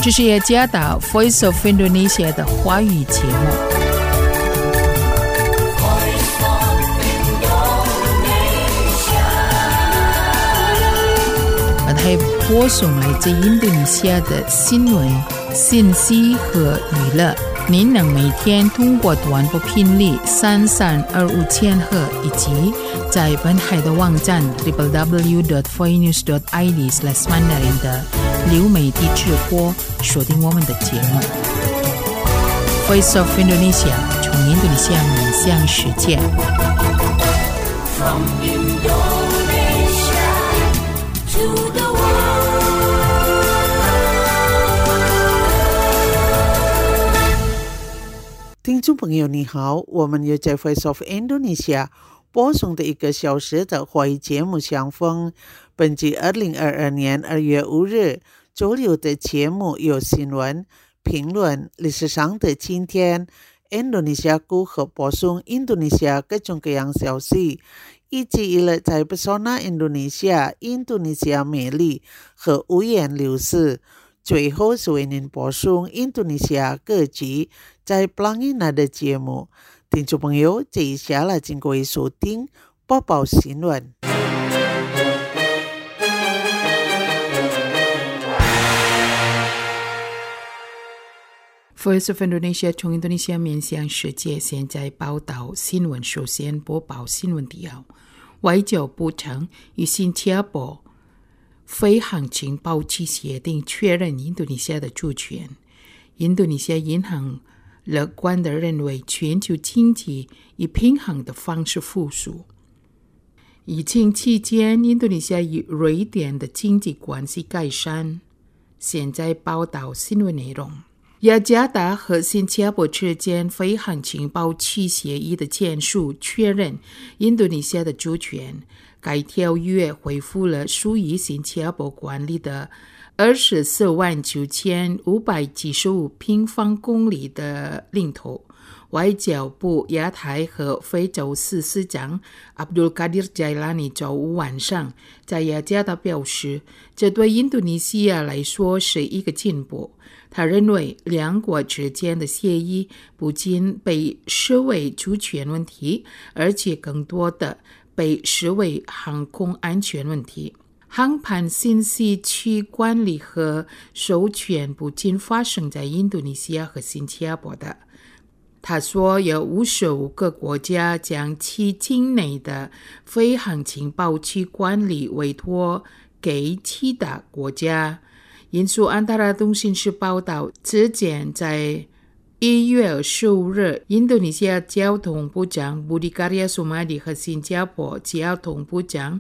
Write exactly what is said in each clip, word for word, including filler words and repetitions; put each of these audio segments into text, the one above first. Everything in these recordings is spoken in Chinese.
这是雅加达 Voice of Indonesia 的华语节目。它播送来自印度尼西亚的新闻、信息和娱乐。您能每天通过短波频率三三二五千赫以及在本海的网站 double-u double-u double-u dot voinews dot i d slash mandarin 的流媒体直播锁定我们的节目。Voice of Indonesia 从印度尼西亚面向世界。From Indonesia to the world. 听众朋友你好，我们又在 Voice of Indonesia 播送的一个小时的华语节目相逢。本集二零二二年二月五日周六的节目有新闻、评论、历史上的今天、印度尼西亚如何播送印度尼西亚各种各样消息，以及一了在 Pesona Indonesia 印度尼西亚美丽和五颜六色。最后是为您播送印度尼西亚各级在 Pelangi 的节目。听众朋友，接一下来请各位收听播报新闻。 Voice of Indonesia 从印度尼西亚面向世界，现在报道新闻。首先播报新闻提要：外交部长与新加坡飞航情报期协定确认印度尼西亚的主权。印度尼西亚银行乐观地认为全球经济以平衡的方式复苏。疫情期间，印度尼西亚与瑞典的经济关系改善。现在报道新闻内容：雅加达和新加坡之间飞航情报期协议的签署，确认印度尼西亚的主权。该条约恢复了属于新加坡管理的二十四万九千五百七十五平方公里的领土。外交部亚太和非洲司司长 Abdul Qadir Jailani 周五晚上在雅加达表示，这对印度尼西亚来说是一个进步。他认为两国之间的协议不仅被视为主权问题，而且更多的被视为航空安全问题。航班信息区管理和授权不仅发生在印度尼西亚和新加坡的。他说，有五十五个国家将其境内的飞航情报区管理委托给其他国家。引述安达拉通讯社报道，之前在一月二十五日，印度尼西亚交通部长 Budi Karya Sumadi 和新加坡交通部长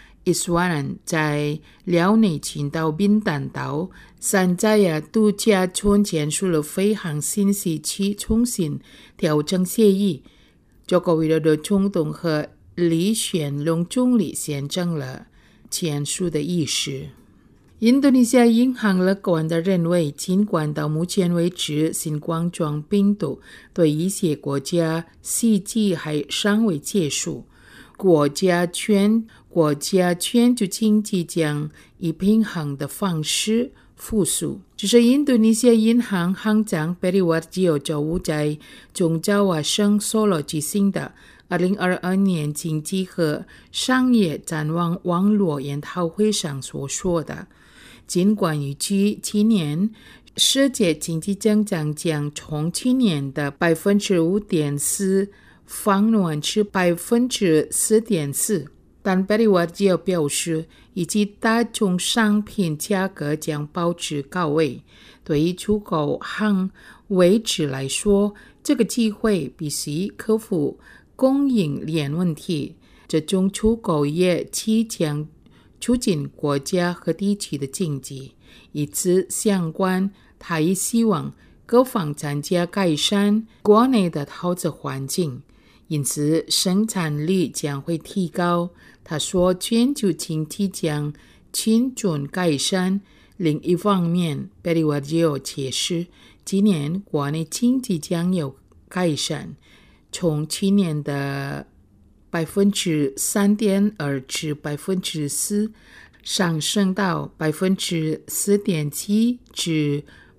Iswaran 在辽内群岛宾丹岛三寨亚度假村签署了飞航信息区重新调整协议。中国为了总统和李显龙总理见证了签署的仪式。印度尼西亚银行乐观地认为，尽管到目前为止新冠状病毒对一些国家袭击还尚未结束，国家全国家全球经济将以平衡的方式复苏。这是印度尼西亚银行行长 Periwarjio 周五在中爪哇省索罗举行的二零二二年经济和商业展望网络研讨会上所说的。尽管预计今年世界经济增长将从去年的 百分之五点四 放缓至 百分之四点四， 但 Periwarjio 表示，以及大宗商品价格将保持高位。对于出口行位置来说，这个机会必须克服供应链问题。这种出口业期将促进国家和地区的经济。与此相关，他也希望各方参加改善国内的投资环境，因此生产力将会提高。他说，全球经济将迅速改善。另一方面， Periwarjio 解释，今年国内经济将有改善，从去年的百分之三点二至百分之四，上升到百分之四点七至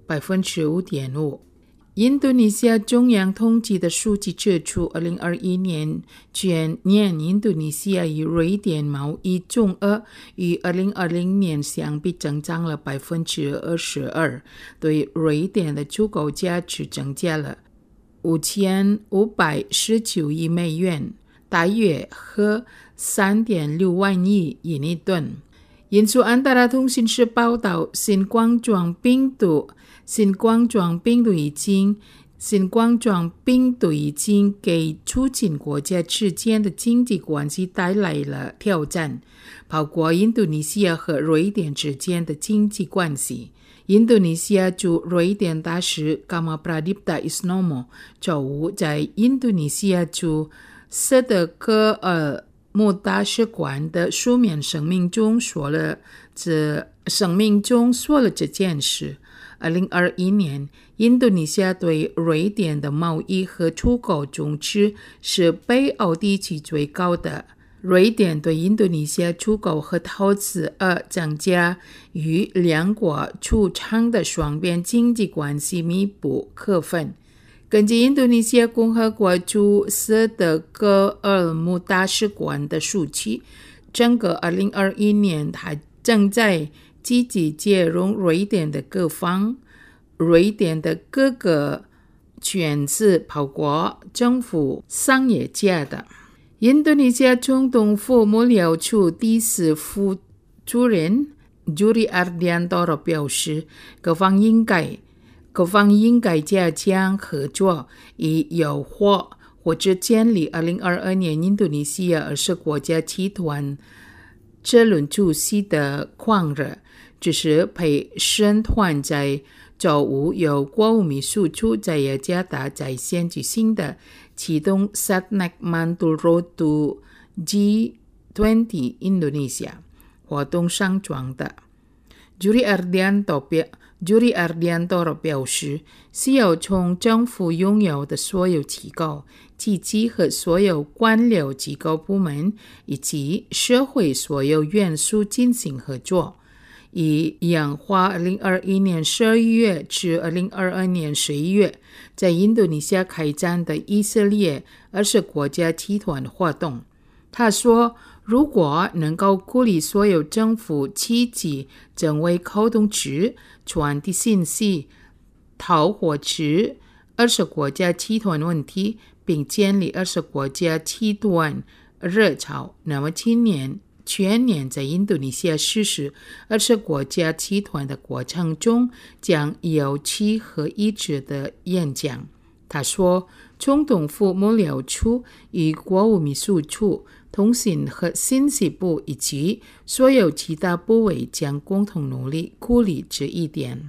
百分之五点五。印度尼西亚中央统计的数据指出，二零二一年全年印度尼西亚与瑞典贸易总额与二零二零年相比增长了百分之二十二，对瑞典的出口价值增加了五千五百十九亿美元，大约和三点六万亿英一吨。印度安达拉通讯社报道，新冠状病毒新冠状病毒已经新冠状病毒已经给促进国家之间的经济关系带来了挑战，包括印度尼西亚和瑞典之间的经济关系。印度尼西亚驻瑞典大使 Kama Pradipta Isnomo 周五在印度尼西亚驻斯德哥尔摩大使馆的书面声明中说了这声明中说了这件事。二零二一年，印度尼西亚对瑞典的贸易和出口总值是北欧地区最高的。瑞典对印度尼西亚出口和投资额增加，与两国促成的双边经济关系密不可分。根据印度尼西亚共和国驻斯德哥尔摩大使馆的数据，整个二零二一年它正在积极介入瑞典的各方，瑞典的各个圈子，包括政府、商业界的。印度尼西亚总统府幕僚处第四副主任 Juri Ardiantoro 表示，各方应该各方应该加强合作，以优化或者建立二零二二年印度尼西亚二十国家集团这轮主席的狂热。这是陪审团在周五由国务秘书处在雅加达在线举行的启动 Satnak Mantul Road to G 二十 Indonesia 活动上传的。Juri Ardiantoro Juri Ardiantoro 表示，需要从政府拥有的所有机构、机器和所有官僚机构部门以及社会所有元素进行合作，以演化二零二一年十二月至二零二二年十一月在印度尼西亚开展的以色列二十国家集团活动。他说，如果能够鼓励所有政府积极成为沟通者、传递信息、讨获知二十国家集团问题，并建立二十国家集团热潮，那么今年全年在印度尼西亚实施二十国家集团的过程中将有契合一致的演讲。他说，总统府幕僚处与国务秘书处、通信和信息部以及所有其他部委将共同努力鼓励这一点。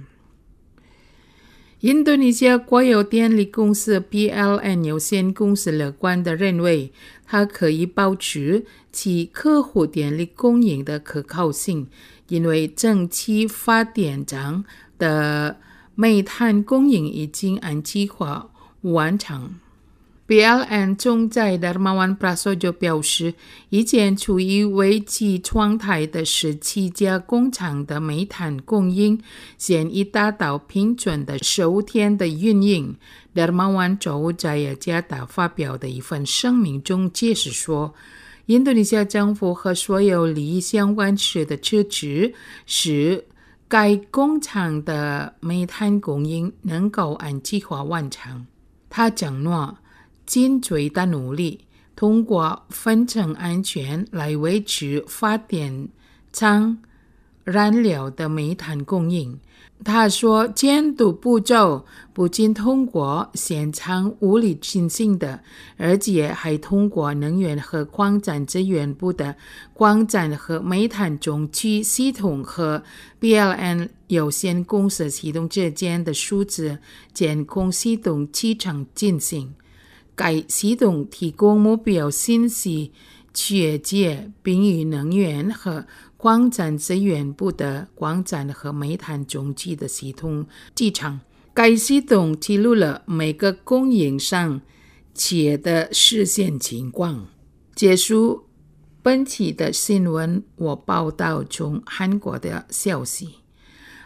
印度尼西亚国有电力公司 P L N 有限公司乐观地认为，它可以保持其客户电力供应的可靠性，因为蒸汽发电厂的煤炭供应已经按计划完成。P L N 总裁 Darmawan Prasojo 表示，以前处于危机状态的十七家工厂的煤炭供应现已达到平准的十五天的运营。Darmawan 周五在雅加达发表的一份声明中解释说，印度尼西亚政府和所有利益相关者的支持，使该工厂的煤炭供应能够按计划完成。他承诺尽最大努力，通过分层安全来维持发电厂燃料的煤炭供应。他说，监督步骤不仅通过现场物理进行的，而且还通过能源和矿产资源部的矿产和煤炭中继系统和 P L N 有限公司系统之间的数字监控系统启程进行。该系统提供目标信息确切，并与能源和矿产资源部的矿产和煤炭中继的系统集成。该系统记录了每个供应商企的实现情况。结束本期的新闻，我报道从韩国的消息。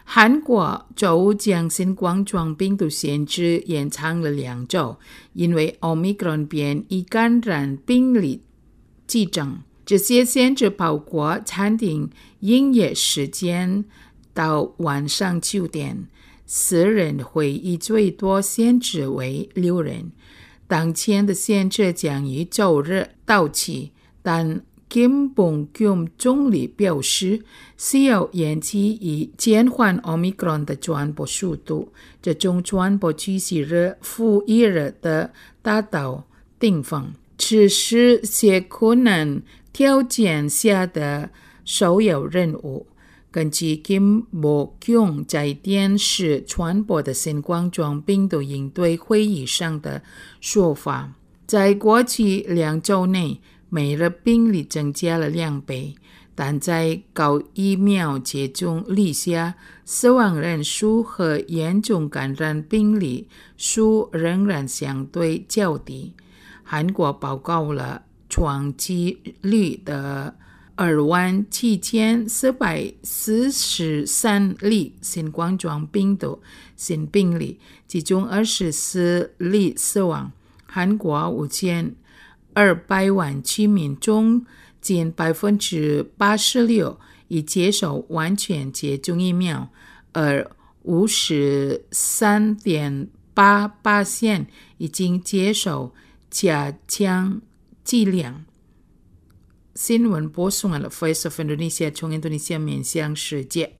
韩国就将新冠状病毒限制延长了两周，因为 Omicron 变异感染病例激增。这些限制包括餐厅营业时间到晚上九点，私人会议最多限制为六人。当前的限制将于周日到期，但金本kyum总理表示，需要延期以减缓 Omicron 的传播速度。这种传播趋势日复一日的达到顶峰，这是些困难条件下的首要任务。根据金博kyum在电视传播的新冠状病毒应对会议上的说法，在过去两周内，每日病例增加了两倍，但在高疫苗接种率下，死亡人数和严重感染病例数仍然相对较低。韩国报告了创纪录的二万七千四百四十三例新冠状病毒新病例，其中二十四例死亡。韩国五千二百万居民中，近百分之八十六已接受完全接种疫苗，而五十三点八八%已经接受加强剂量。新闻播送了 Voice of Indonesia 从印度尼西亚面向世界。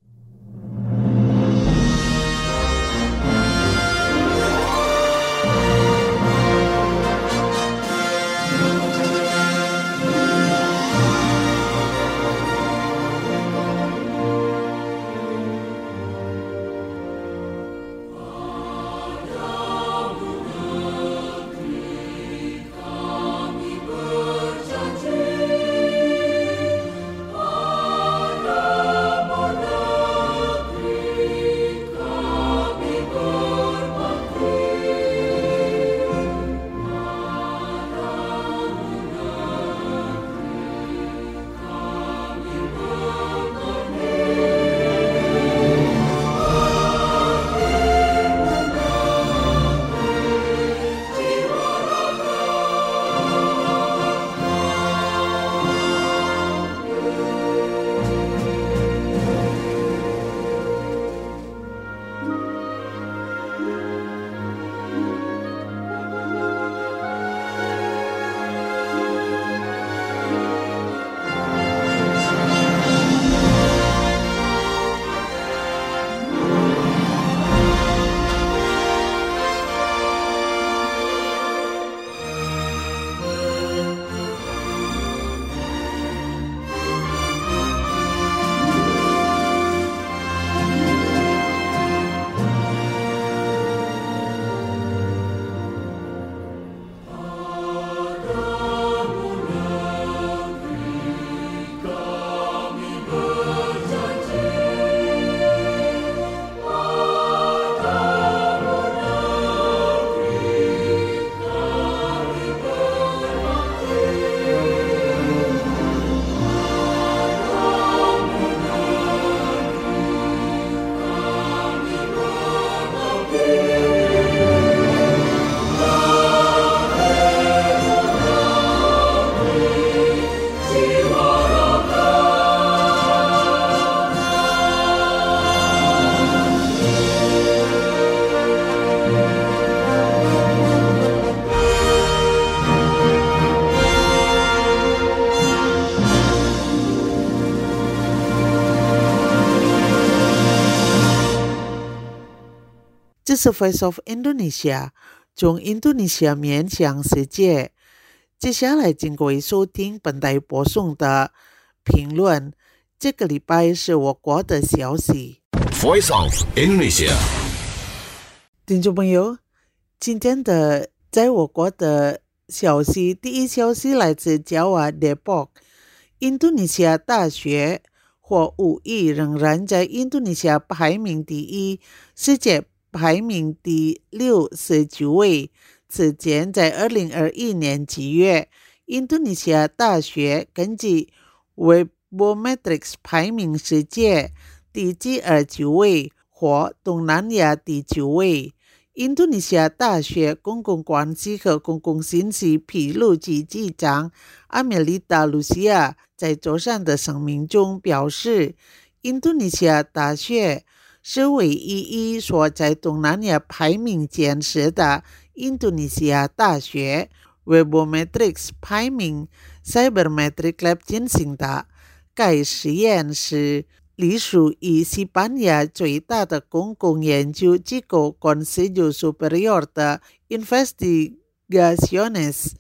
这是 Voice of Indonesia 从印度尼西亚面向世界。接下来经过收听本台播送的评论，这个礼拜是我国的消息。 Voice of Indonesia 听众朋友，今天的在我国的消息，第一消息来自 Jawa Depok， 印度尼西亚大学或武艺仍然在印度尼西亚排名第一，世界排名第六十九位。此前在二零二一年七月，印度尼西亚大学根据 Webometrics 排名世界第七十九位， 或东南亚第九位。印度尼西亚大学公共关系和公共信息披露局局长阿米丽达·卢西亚在周三的声明中表示，印度尼西亚大学是唯一一所在东南亚排名前十的印度尼西亚大学， Webometrics 排名 Cybermetric Lab 进行的。该实验是隶属于西班牙最大的公共研究机构 Consejo Superior de Investigaciones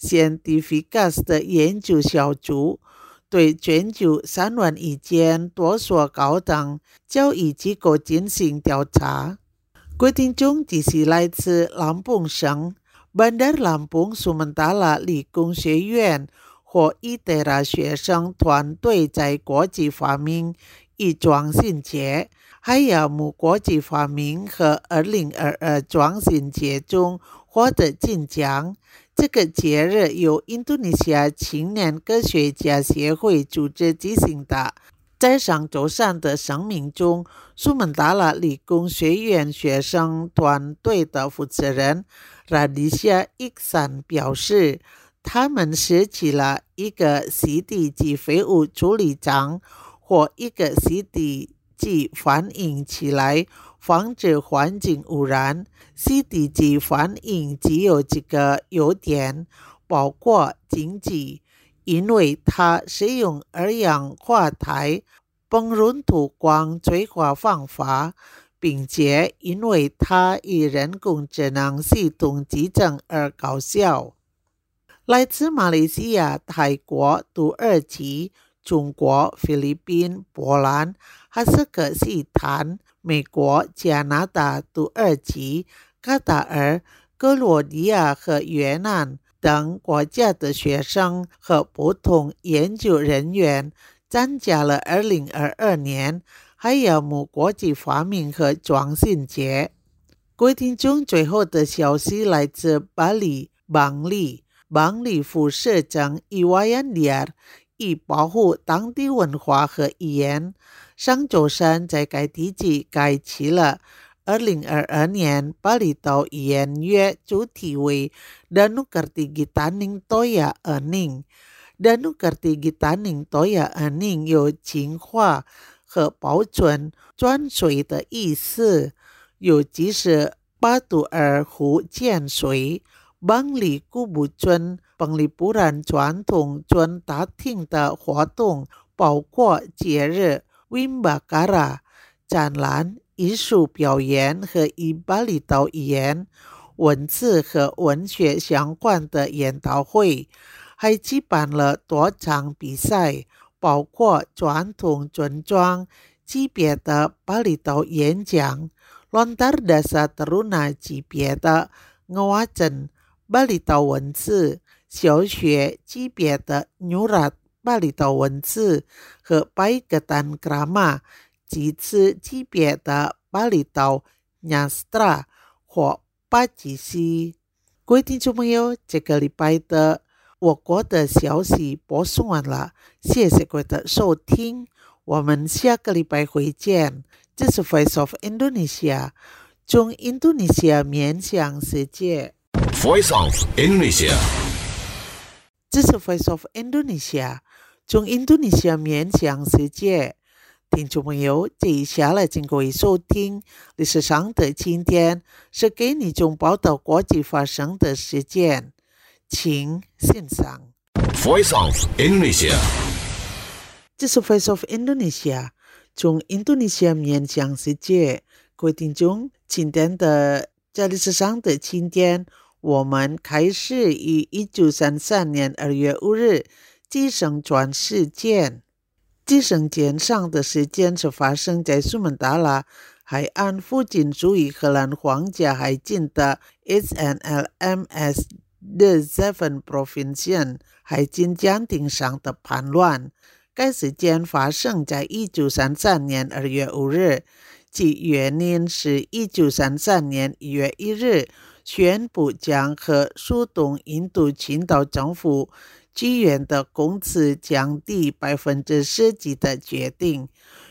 Científicas 的研究小组，对全球三万一间多所高等教育机构进行调查。规定中只是来自兰蓬省 Bandar Lampung Sumantala 理工学院或 I T E R A 学生团队在国际发明与创新节、海雅姆国际发明和二零二二创新节中获得金奖。这个节日由印度尼西亚青年科学家协会组织举行的。在上周三的声明中，苏门答腊理工学院学生团队的负责人 Radisha Iksan 表示，他们设计了一个 C D 级废物处理厂或一个 C D 级反应器来防止环境污染。 C D 级反应器有几个优点，包括经济，因为它使用二氧化钛崩润土光催化方法，并且因为它与人工智能系统集成而高效。来自马来西亚、泰国、土耳其、中国、菲律宾、波兰、哈萨克斯坦、美国、加拿大、土耳其、卡塔尔、哥罗迪亚和越南等国家的学生和不同研究人员参加了二零二二年海雅姆国际发明和创新节。规定中最后的消息来自巴黎邦利邦利副社长伊瓦安利尔，以保护当地文化和语言。上周三在该地区开启了二零二二年巴厘岛语言月，主题为 Danu Kerti Gitaning Toya Ening。 Danu Kerti Gitaning Toya Ening 有净化和保存转水的意思，尤其是巴杜尔湖建水。邦里古布村邦里布兰传统村大厅的活动包括节日 Wimbakara 展览、艺术表演和以巴厘岛语言、文字和文学相关的研讨会，还举办了多场比赛，包括传统村庄级别的巴厘岛演讲、Lontar Dasa Teruna 级别的ngawajan巴厘岛文字、小学级别的 Nyurat 巴厘岛文字和 Baikatan Krama 几次级别的巴厘岛 Nyastra 或巴吉西。各位听众朋友，这个礼拜的我国的消息播送完了，谢谢各位的收听，我们下个礼拜会见。这是 Voice of Indonesia， 从印度尼西亚面向世界。 Voice of Indonesia， 这是 Voice of Indonesia， 从印度尼西亚面向世界。听众朋友，接下来请各位收听历史上的今天，是给你从报道国际发生的事件，请欣赏。 Voice of Indonesia， 这是 Voice of Indonesia， 从印度尼西亚面向世界。各位听众，今天的在历史上的今天，我们开始于一九三三年二月五日继承传事件。继承舰上的事件是发生在苏门答腊海岸附近属于荷兰皇家海军的 S N L M S The Seven Provincial 海军舰艇上的叛乱。该事件发生在一九三三年二月五日，其原因是一九三三年一月一日宣布将和苏东印度群岛政府支援的工资降低百分之十几的决定。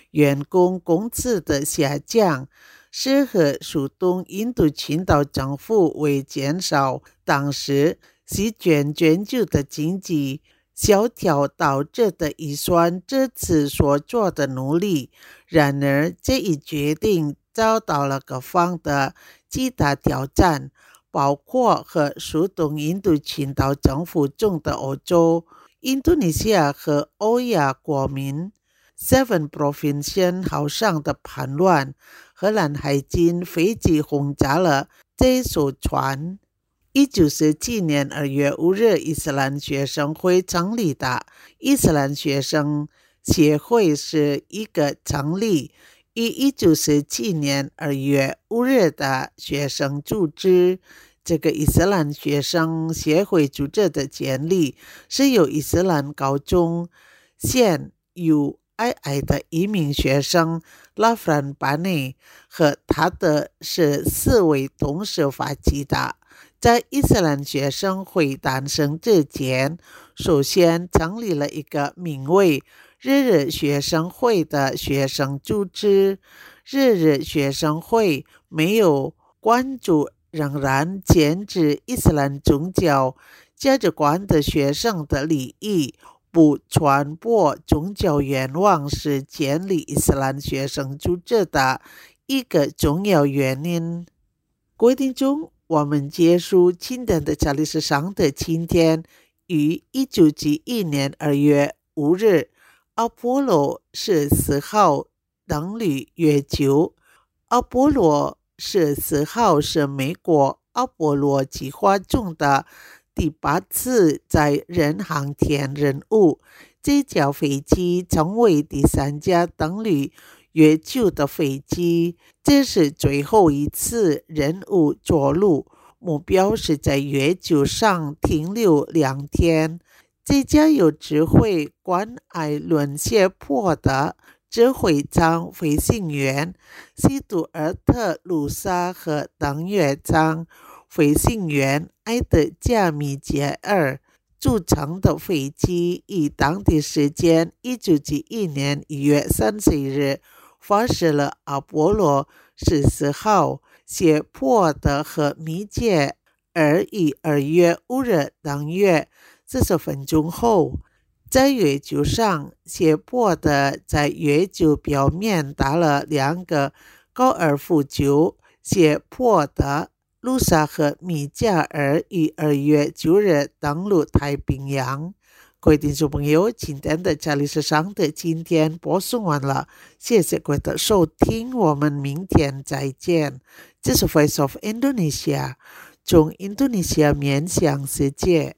员工工资的下降是和属东印度群岛政府为减少当时席卷全球的经济萧条导致的预算这次所做的努力。然而这一决定遭到了各方的极大挑战，包括和属东印度群岛政府中的欧洲、印度尼西亚和欧亚国民 Seven Provincial 好上的叛乱。荷兰海军飞机轰炸了这艘船。一九四七年二月五日，伊斯兰学生会成立的伊斯兰学生协会是一个成立于一九四七年二月五日的学生组织。这个伊斯兰学生协会组织的建立是由伊斯兰高中现 U I I 的一名学生拉弗兰巴内和他的是四位同事发起的。在伊斯兰学生会诞生之前，首先成立了一个名为日日学生会的学生组织。日日学生会没有关注仍然坚持伊斯兰宗教价值观的学生的利益，不传播宗教愿望是建立伊斯兰学生组织的一个重要原因。规定中，我们结束清代的查理斯上的今天于一九七一年二月五日，阿波罗十四号登陆月球。阿波罗十四号是美国阿波罗计划中的第八次载人航天任务。这架飞机成为第三架登陆月球的飞机，这是最后一次任务着陆，目标是在月球上停留两天。这架由指挥官艾伦胁迫的指挥舱飞行员西杜尔特·卢萨和登月舱飞行员埃德加米杰尔组成的飞机，以当地时间一九七一年一月三十日发射了阿波罗十四号。胁迫的和米杰尔于二月五日登月四十分钟后，在月球上，胁迫的在月球表面打了两个高尔夫球。胁迫的卢萨和米加尔于二月九日登陆太平洋。各位听众朋友，今天的查理斯上的今天播送完了，谢谢各位的收听，我们明天再见。这是 Voice of Indonesia， 从印度尼西亚面向世界。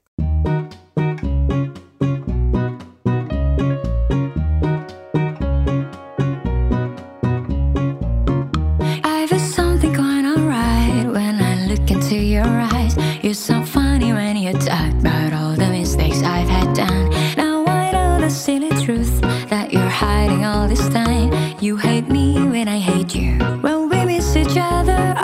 You're so funny when you talk about all the mistakes I've had done. Now I know the silly truth that you're hiding all this time. You hate me when I hate you, when we miss each other.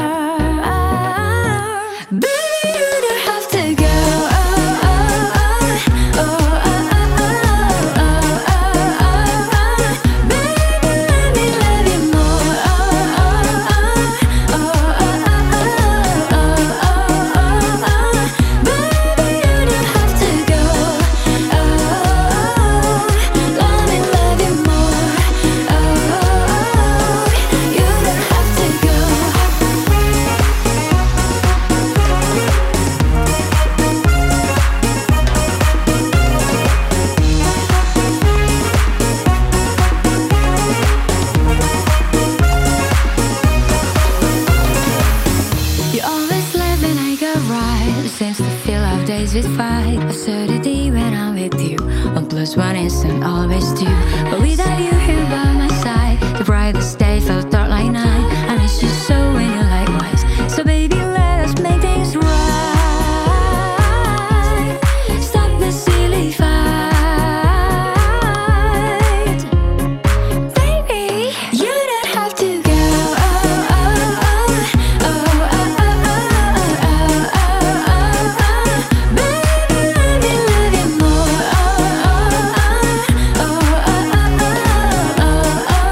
Ah, baby, you don't have to go. Oh, oh, oh, oh, oh, oh, oh, oh. Baby, let me love you more. Oh, oh, oh, oh, oh, oh, oh. Baby, you don't have to go. Oh, let me love you more. Oh, you don't have to go. You always laugh when I go right. Seems to fill our days with fight. Absurdity when I'm with you. One plus one isn't always two. But without you here by my side, the brightest day felt dark like night. I miss you so when you likewise. So baby, let us make things right. Stop the silly fight. Baby, you don't have to go. Oh, oh, oh, oh, oh, oh, oh, oh, oh, oh. Baby, let me love you more. Oh, oh, oh, oh, oh, oh, oh, oh, oh.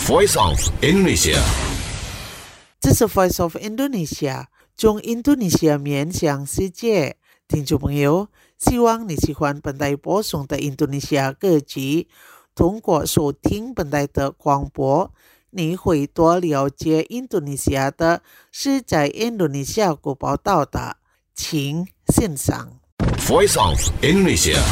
Voice of Indonesia。 这是 Voice of Indonesia， 从印度尼西亚面向世界。听众朋友，希望你喜欢本台播送的印度尼西亚歌曲。通过收听本台的广播，你会多了解印度尼西亚的是在印度尼西亚国报道的，请欣赏。 Voice of Indonesia。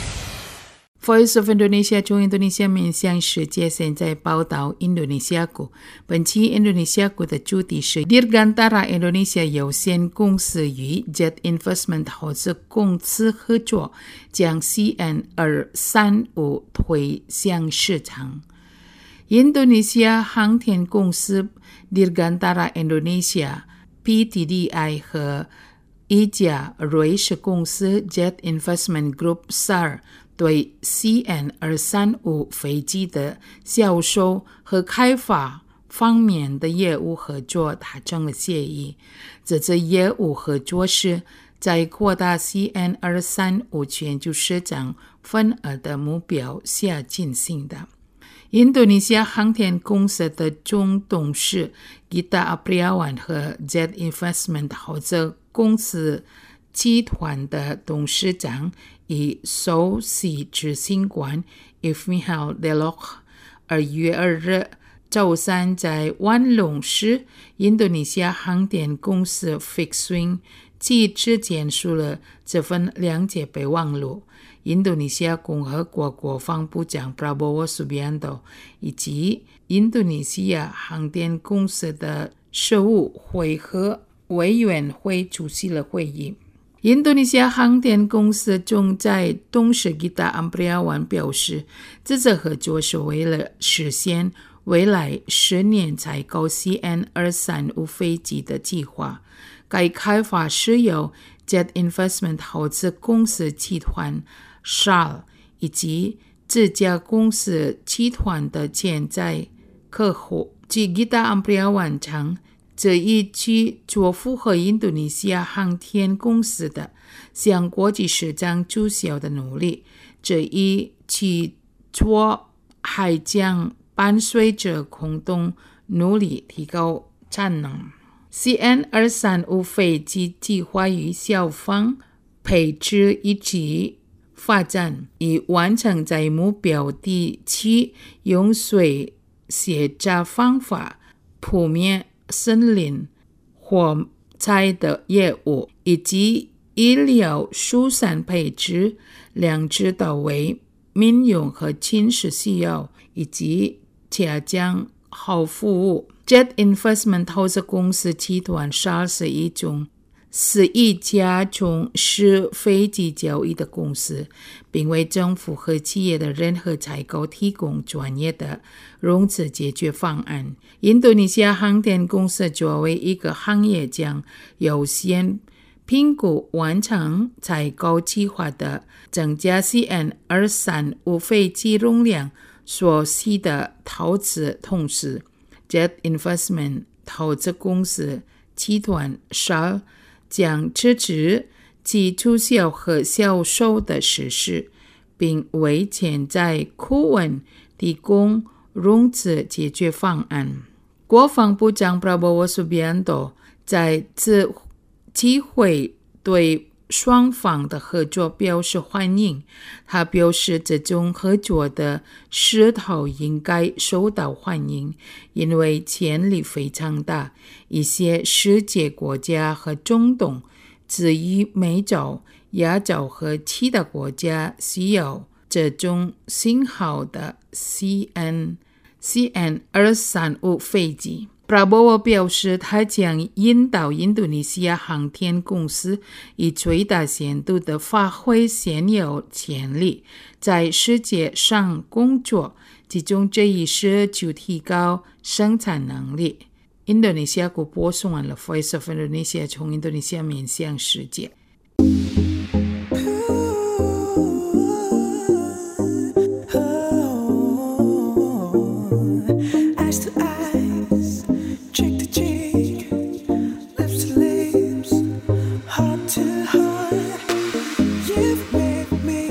Voice of Indonesia 从印度尼西亚面向世界，现在报道印度尼西亚国。本期印度尼西亚国的主题是 Dirgantara Indonesia 有限公司与 Jet Investment 合资公司合作，将 C N 二三五推向市场。印度尼西亚航天公司 Dirgantara Indonesia P T D I 和一家瑞士公司 Jet Investment Group S A R对 C N 二三五飞机的销售和开发方面的业务合作达成了协议。这次业务合作是在扩大 C N 二三五全球市场份额的目标下进行的。印度尼西亚航天公司的总董事 Gita Apriawan 和 Jet Investment 合资公司集团的董事长与首席执行官 Ifmihail Delok 二月二日周三在万隆市印度尼西亚航天公司 Fixed-wing 机之间述了这份谅解备忘录。印度尼西亚共和国国防部长 Prabowo Subianto 以及印度尼西亚航天公司的事务会和委员会出席了会议。印度尼西亚航天公司总裁董事 Gita Apriawan 表示，这次合作是为了实现未来十年采购 C N 二三五飞机的计划。该开发是由 Jet Investment 合资公司集团 S A R 以及这家公司集团的潜在客户。据 Gita Apriawan 称，这一起做符合印度尼西亚航天公司的向国际市场注销的努力。这一起做还将伴随着共同努力提高产能。C N 二三五飞机计划与消防、配置以及发展，已完成在目标地区用水卸闸方法扑灭森林火灾的业务，以及医疗疏散配置两者到位，民用和亲属需要，以及加强好服务。Jet Investment 投资公司集团 S A R 是一种是一家从事飞机交易的公司，并为政府和企业的任何采购提供专业的融资解决方案。印度尼西亚航天公司作为一个行业，将优先评估完成采购计划的增加 C N 二三五飞机容量所需的投资，同时 Jet Investment 投资公司集团 S A R 将支持其促销和销售的实施，并为潜在顾问提供融资解决方案。国防部长 Prabowo Subianto 在此机会对双方的合作表示欢迎。他表示，这种合作的势头应该受到欢迎，因为潜力非常大。一些世界国家和中东，至于美洲、亚洲和其他国家需要这种型号的 C N 二三五飞机。Prabowo 表示，他将引导印度尼西亚航天公司以最大限度地发挥现有潜力，在世界上工作，其中这一是就提高生产能力。印度尼西亚国播送完了 Voice of Indonesia 从印度尼西亚面向世界。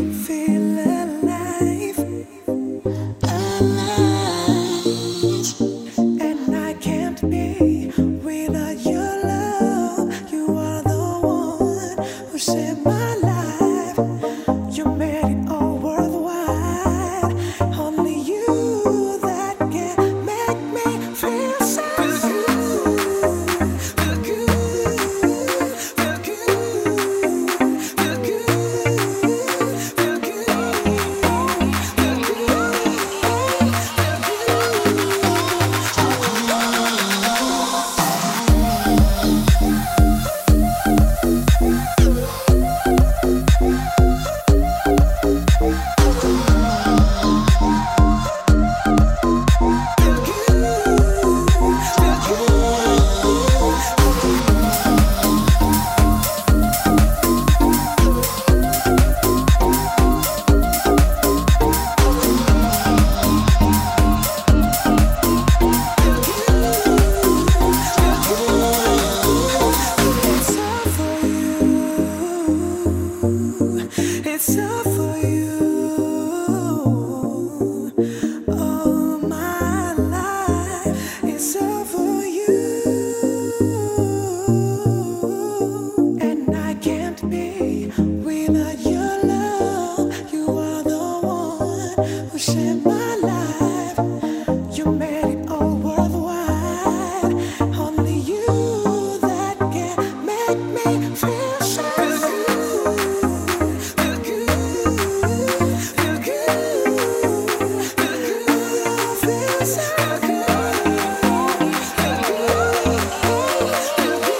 Alive. saved my life. You made it all worthwhile. Only you that can make me feel so good. Feel good, feel good, feel good, feel good, feel it's all for you. All my life, it's all for you. And I can't be without your love. You are the one who saved my life. You made it all worthwhile. Only you that can make me feel so good. Feel good, feel good, feel good, feel so good. Feel good,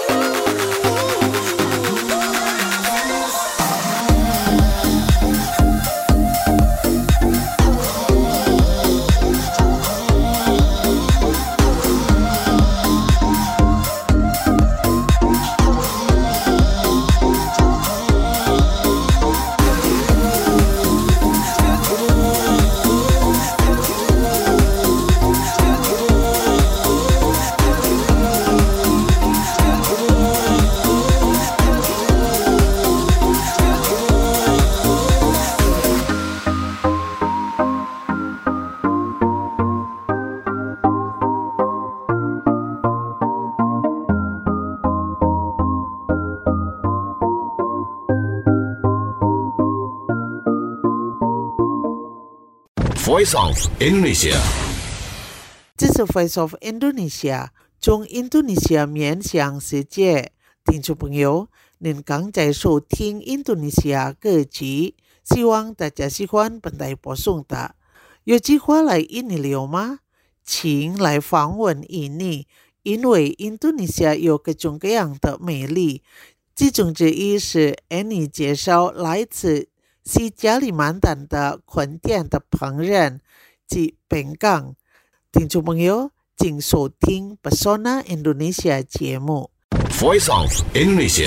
Voice of Indonesia. 这是 Voice of Indonesia 从印度尼西亚面向世界。听众朋友，您刚在收听印度尼西亚歌曲，希望大家喜欢本台播送的。有计划来印尼旅游吗？请来访问印尼，因为印度尼西亚有各种各样的美丽，其中之一是 Annie 介绍来自西加里曼丹的昆店的烹饪及本港。听众朋友，请收听 Pesona Indonesia 节目。 Voice of Indonesia.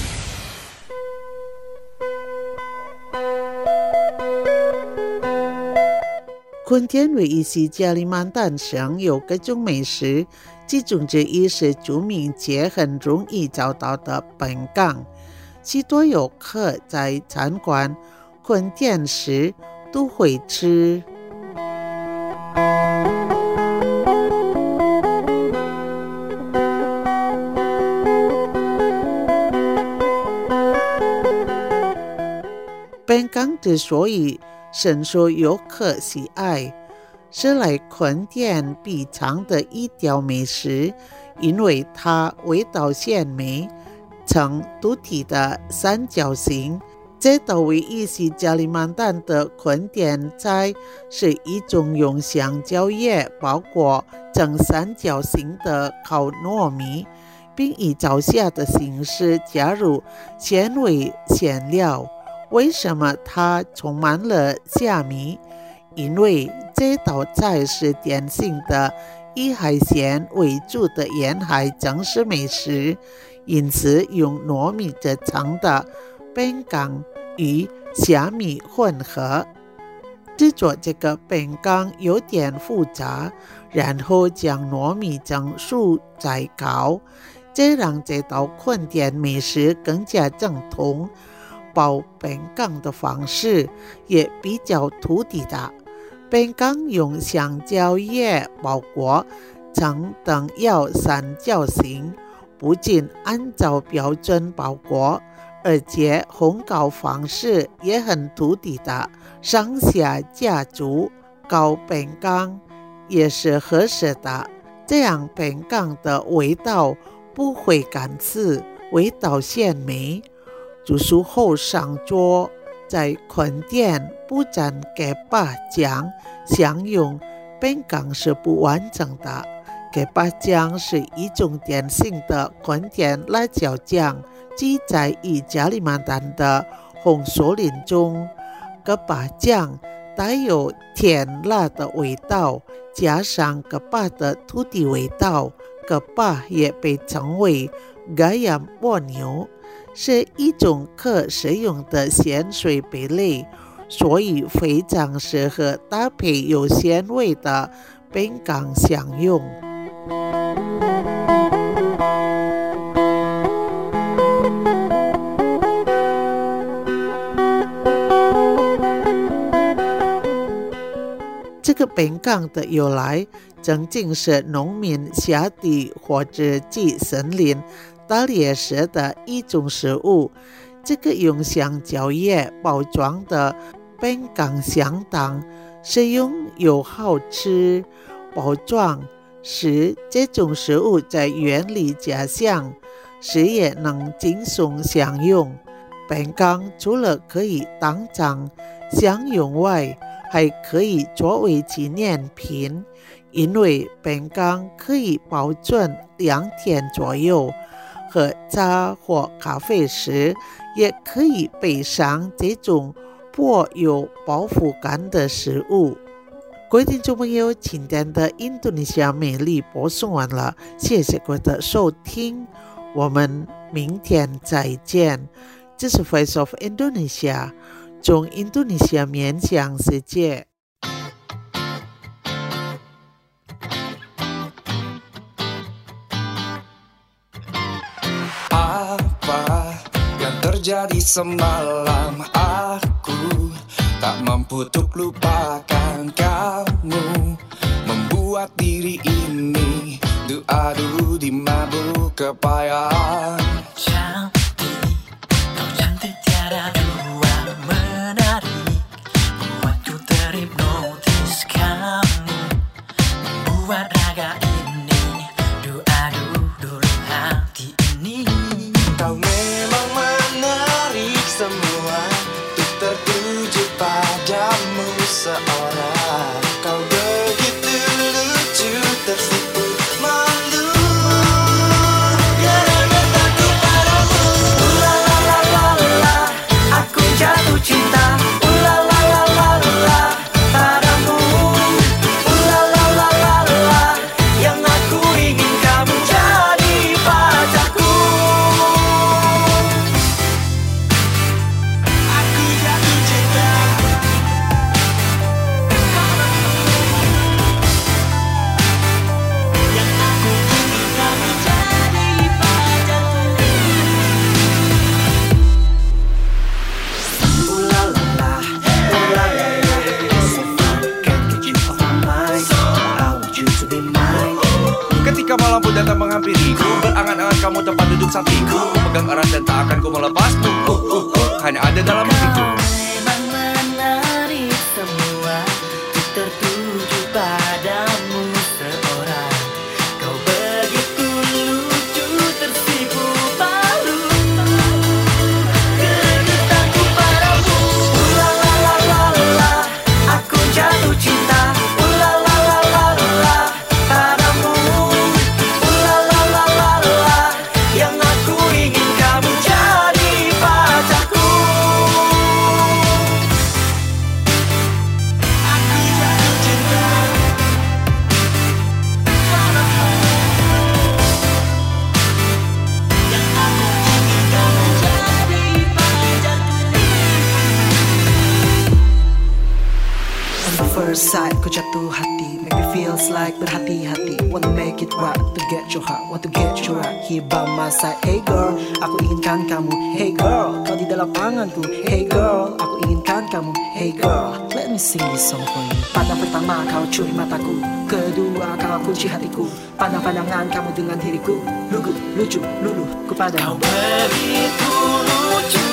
昆店位于西加里曼丹省，有各种美食，其中之一是著名且很容易找到的本港。许多游客在参观昆店时都会吃。本港之所以深受游客喜爱，是来昆店必尝的一道美食，因为它味道鲜美，呈独特的三角形。这道唯一西加里曼丹的昆店菜是一种用香蕉叶包裹成三角形的烤糯米，并以照下的形式加入鲜味馅料。为什么它充满了虾米？因为这道菜是典型的以海鲜为主的沿海正式美食，因此用糯米制成的本港与虾米混合。制作这个本港有点复杂，然后将糯米蒸熟再烤，这让这道昆店美食更加正统。包本港的方式也比较土地的，本港用香蕉叶包裹成等腰三角形，不仅按照标准包裹， 而且烘糕方式也很独特的，上下夹住糕饼干也是合适的，这样饼干的味道不会干刺，味道鲜美。煮熟后上桌，在款点不沾芥巴酱，享用饼干是不完整的。芥巴酱是一种典型的款点辣椒酱，记在意大利曼丹的红树林中。芥巴酱带有甜辣的味道，加上芥巴的土地味道，芥巴也被称为橄榄蜗牛，是一种可食用的咸水贝类，所以非常适合搭配有鲜味的饼干享用。这个饼干的由来，正正是农民下地或者进森林打猎时的一种食物。这个用橡胶叶包装的饼干相当，使用又好吃，包装使这种食物在园里家乡时也能轻松享用。饼干除了可以当场享用外，还可以作为纪念品，因为饼干可以保存两天左右，喝茶或咖啡时也可以备上这种颇有饱腹感的食物。各位听众朋友，今天的印度尼西亚美丽播送完了，谢谢各位的收听，我们明天再见。这是 Voice of Indonesia， 从印度尼西亚面向世界。 Apa yang terjadi semalam, aku tak mampu untuk lupakan kamu, membuat diri ini adu-adu di mabuk kepayan. Cantik, kau cantik tiada dua, menarik, membuatku terhipnotis kamu, membuat raga ini adu-adu dulu hati ini. Kau memang menarik semua, untuk tertuju padamu seorang. Kau begitu lucu, tersipu malu, kerana takut padamu. La la la la la, aku jatuh cinta. La la la la la, padamu. La la la la la, yang aku ingin kamu jadi pacarku. Aku jatuh cinta. Yang aku ingin kamu jadi pacarku. Ooh la la la, ooh la la la, so fun, can't get you off my mind. I want you to be mine. Ketika malam pun datang menghampiriku, berangan-angan kamu tempat duduk sampingku, pegang erat dan tak akan ku melepasmu. Uh, uh, uh, hanya ada dalam mimpiku. Memang menarik semua, untuk tertuju padamu seorang. Kau begitu lucu, tersipu malu, keregetanku padamu. La la la la la, aku jatuh cinta. La la la la la, padamu. La la la la la, yang aku ingin kamu jadi pacarku. Aku jatuh cinta. Yang aku ingin kamu jadi pacarku. On the first sight, kau jatuh hati, make me feels like berhati-hati. Wanna make it right to get your heart, want to get your heart here by my side. Hey girl, aku inginkan kamu. Hey girl, kau di dalam tanganku. Hey girl, aku inginkan kamu. Hey girl, let me sing this song for you. Pandang pertama kau curi mataku, kedua kau kunci hatiku. Pandang-pandangan kamu dengan diriku, lugu, lucu, luluh Kau kepadamu. begitu lucu,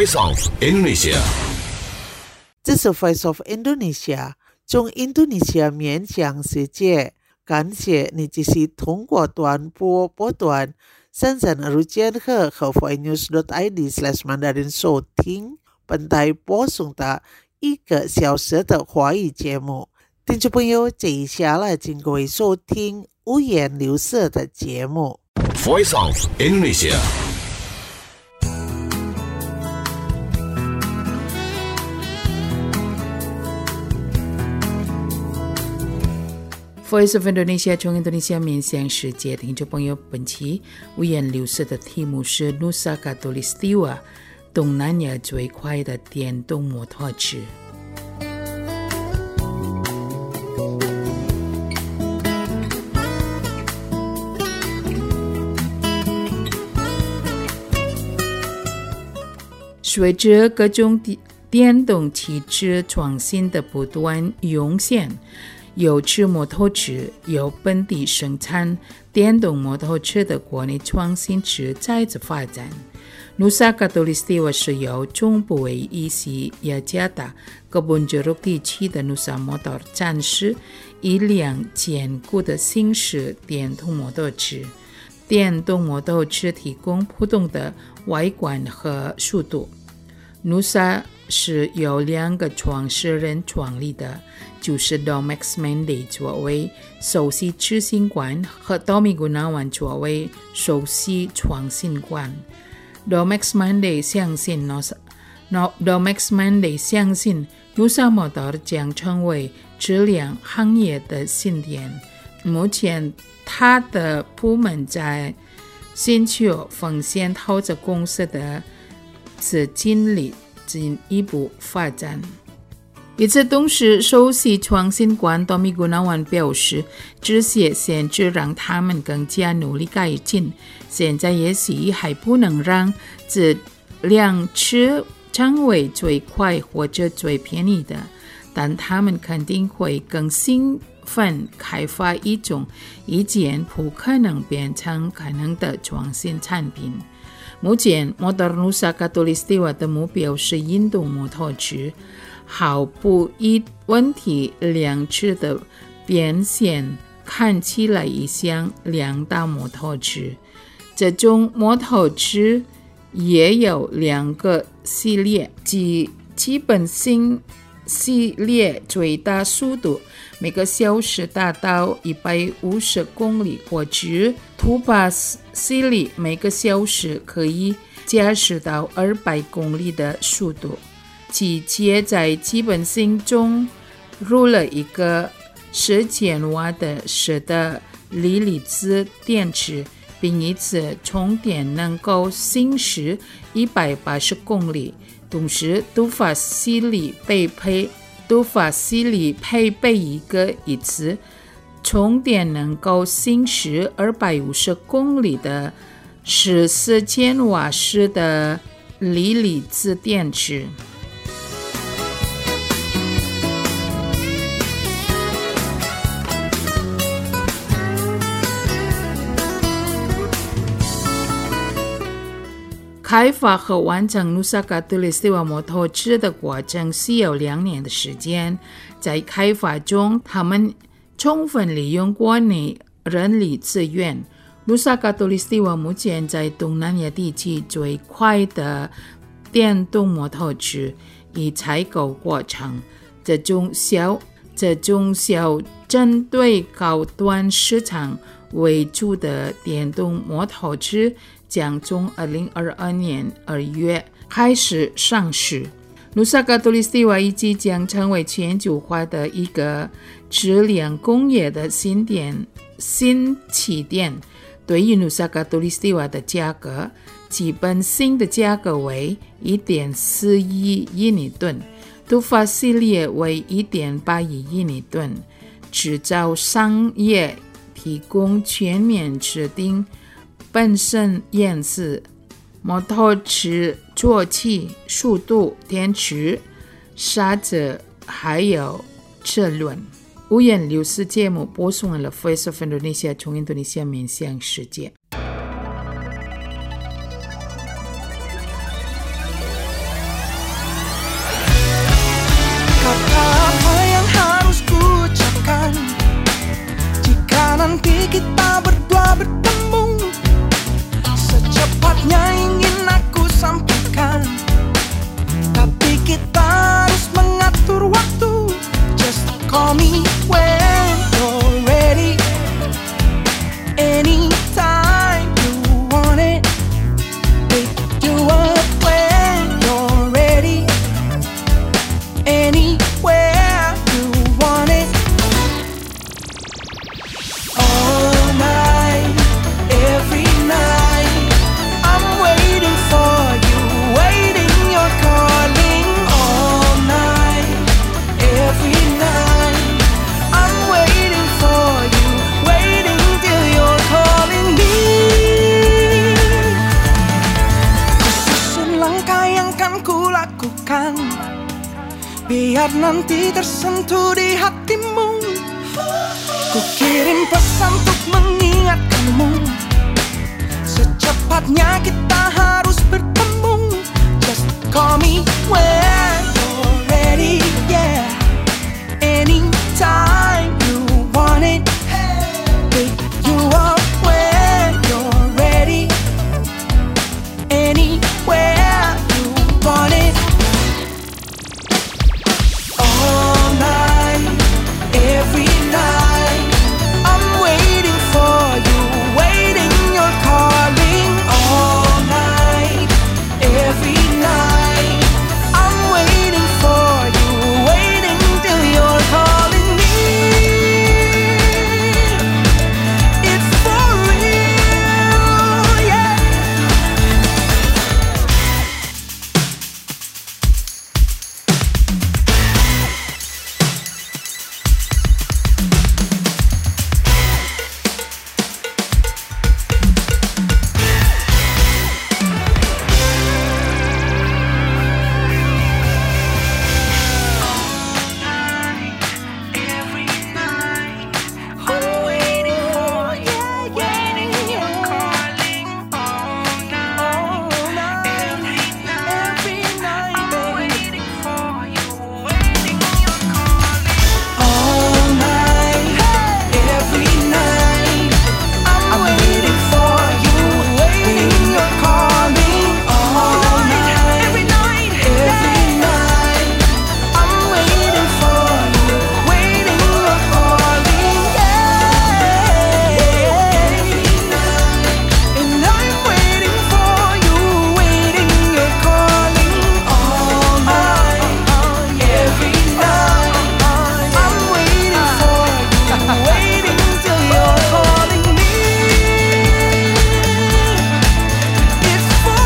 Voice of Indonesia。 这是 Voice of Indonesia， 从印度尼西亚面向世界。感谢你继续通过短波波段三三二千赫和 voicenews.id slash mandarin 收听本台播送的一个小时的华语节目。听众朋友，接下来请各位收听五颜六色的节目。 Voice of Indonesia。 Voice of Indonesia 从印度尼西亚面向世界，听众朋友，本期五颜六色的题目是 Nusa Khatulistiwa， 东南亚最快的电动摩托车。随着各种电动汽车创新的不断涌现，有车摩托车有本地生产电动摩托车的国内创新持在着发展。Nusa Khatulistiwa 是由中部为伊西雅加达kebun jeruk地区的 Nusa Motor 展示一辆坚固的新式电动摩托车。电动摩托车提供不同的外观和速度。Nusa 是由两个创始人创立的，就是 Domex Mende 作为首席执行官和 Tommy Gunawan 作为首席创新官。Domex Mende 相信 Nusa Domex Mende 相信 Nusa Motor 将成为质量行业的新典。目前，他的部门在寻求风险投资公司的资金力进一步发展。与此同时，首席创新官 Tommy Gunawan 表示，这些限制让他们更加努力改进。现在也许还不能让这辆车成为最快或者最便宜的，但他们肯定会更兴奋开发一种以前不可能变成可能的创新产品。目前 Motor Nusa Khatulistiwa 的目标是引动摩托车毫不疑问题，两车的变现看起来也像两大摩托车。这种摩托车也有两个系列，即基本性系列最大速度每个小时达到一百五十公里，或者突破系列每个小时可以驾驶到二百公里的速度。其且在基本性中入了一个十千瓦的实的锂离子电池，并因此充电能够行驶一百八十公里。同时，突发系列配备突发系列配备一个一次充电能够行驶二百五十公里的十四千瓦时的锂离子电池。开发和完成 Nusa Khatulistiwa 摩托车的过程需要两年的时间。在开发中，他们充分利用国内人力资源。Nusa Khatulistiwa 目前在东南亚地区最快的电动摩托车以采购过程。这种小这种小针对高端市场为主的电动摩托车将从二零二二年二月开始上市。Nusa Khatulistiwa 预计将成为全球化的一个质量工业的新点新起点。对于 Nusa Khatulistiwa 的价格，基本性的价格为 一点四亿印尼盾，突发系列为 一点八亿印尼盾。制造商业提供全面指定本身颜色、摩托车坐骑、速度、电池、刹车，还有车轮。五颜六色节目播送完了 Voice of Indonesia 从印度尼西亚面向世界。 kita berdua bertemu, secepatnya ingin aku sampaikan. Tapi kita harus mengatur waktu. Just call me when you're ready. Anytime you want it. Pick you up when you're ready. Anywhere you want it. All night, every night, I'm waiting for you, waiting, you're calling. All night, every night, I'm waiting for you, waiting till you're calling me. Susun langkah yang kan ku lakukan, biar nanti tersentuh di hatimu. Ku kirim pesan untuk mengingatkanmu, secepatnya kita harus bertemu. Just call me when you're ready, yeah. Anytime you want it. Pick you up when you're ready. Anywhere you want it. All night, every night, I'm waiting for you, waiting, you're calling. All night, every night, I'm waiting for you, waiting till you're calling me. It's for real, yeah. Every night, I'm waiting for you, waiting, you're calling. All night, every night, I'm waiting for you, waiting, you're calling. All night, every night, I'm waiting for you, waiting, you're calling. All night, every night, every night, I'm waiting for you, waiting, you're calling. Yeah. And I'm waiting for you, waiting, you're calling. All night, every night, I'm waiting for you, waiting till you're calling me. It's for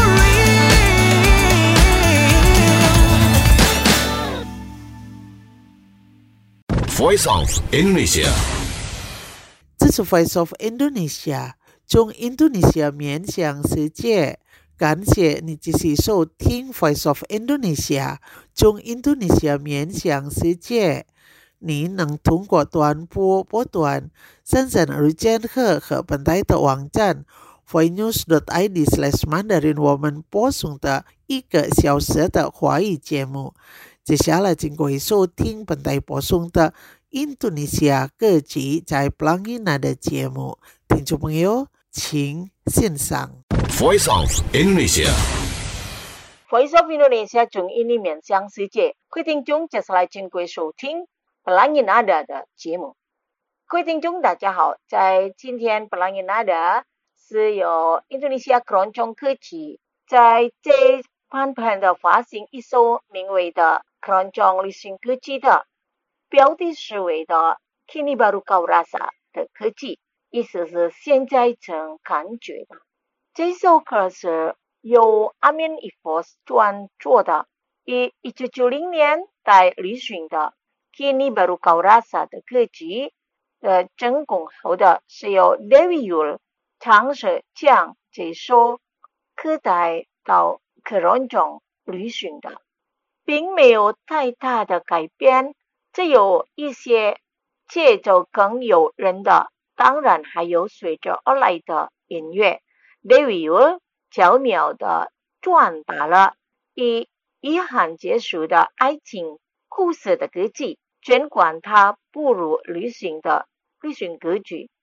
real. Voice of Indonesia. 这是 Voice of Indonesia， 从印度尼西亚面向世界。感谢你继续收听 Voice of Indonesia， 从印度尼西亚面向世界。你能通过短波波段三三二千赫和本台的网站 voicenews dot i d slash mandarin 我们播送的一个小时的华语节目。接下来请各位收听本台播送的印度尼西亚各级在 Pelangi Nada 节目。听众朋友，请欣赏。 Voice of Indonesia. Voice of Indonesia 从印尼面向世界，各位听众接下来请各位收听 Pelangi Nada 的节目。各位听众大家好，在今天 Pelangi Nada 是由印度尼西亚 Keroncong 科技在这版本的发行一首名为的 Keroncong 旅行歌曲的标题是为的 Kini Baru Kau Rasa 的歌曲，意思是现在曾感觉的。这首歌是由 Amin Ipos 创作的，以一九九零年代旅行的 Kini Baru Kau Rasa 的歌曲的成功后的是由 Dewi Yul 尝试将这首歌带到 Keroncong 旅行的，并没有太大的改变，只有一些节奏更诱人的，当然还有随着而来的音乐。Dewi Yul 巧妙地传达了以遗憾结束的爱情故事的歌曲，尽管它步入旅行的旅行歌曲。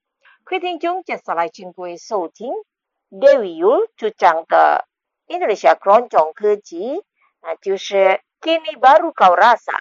各位听众，接下来请各位收听 Dewi Yul 主张的印度尼西亚keroncong歌集，那就是 Kini Baru Kau Rasa。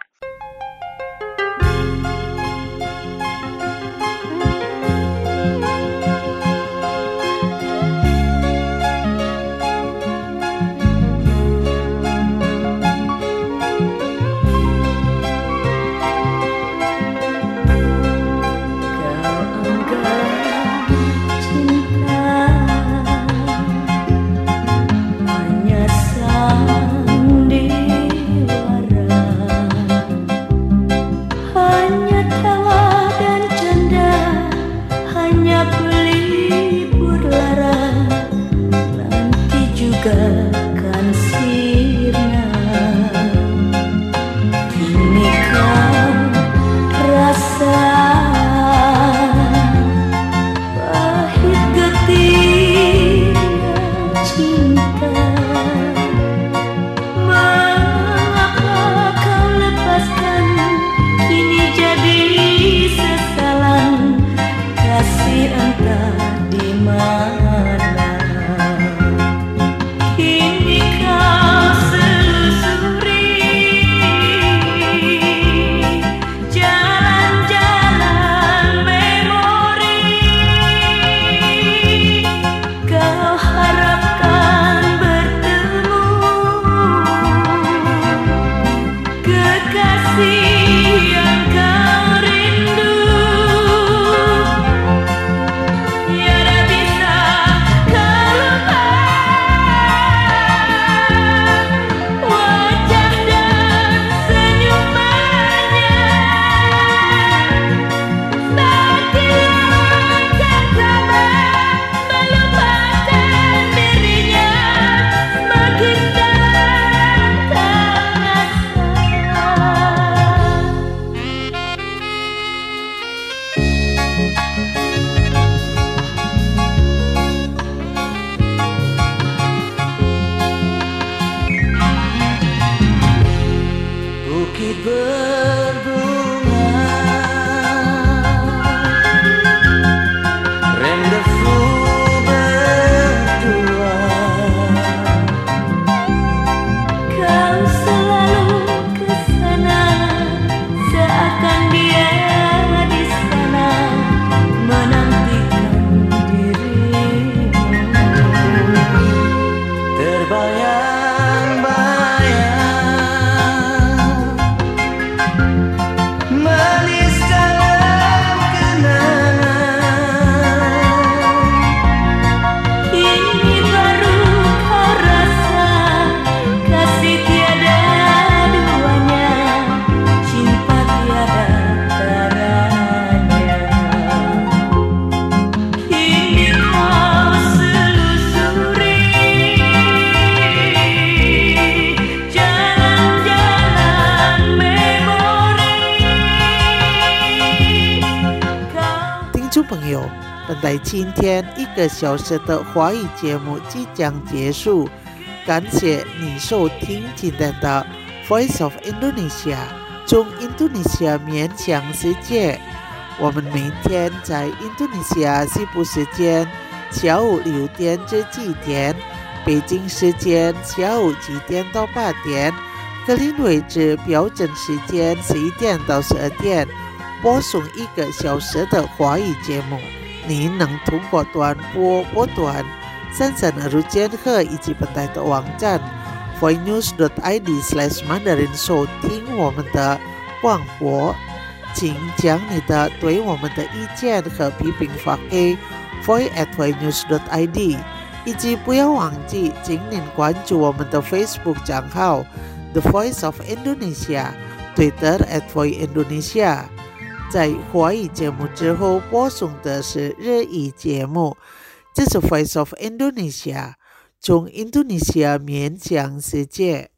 本来今天一个小时的华语节目即将结束，感谢你收听今天的 Voice of Indonesia 中印度尼西亚面向世界。我们每天在印度尼西亚西部时间下午六点至七点，北京时间下午七点到八点，格林威治标准时间十一点到十二点，播送一个小时的华语节目。您能通过短波波段、三三二路监测以及本台的网站 voicenews dot i d slash mandarin 收听我们的广播。请将你的对我们的意见和批评发给 voice at voicenews dot i d， 以及不要忘记请您关注我们的 Facebook 账号 The Voice of Indonesia， Twitter at voice indonesia。在华语节目之后播送的是日语节目，这是 Voice of Indonesia， 从印度尼西亚面向世界。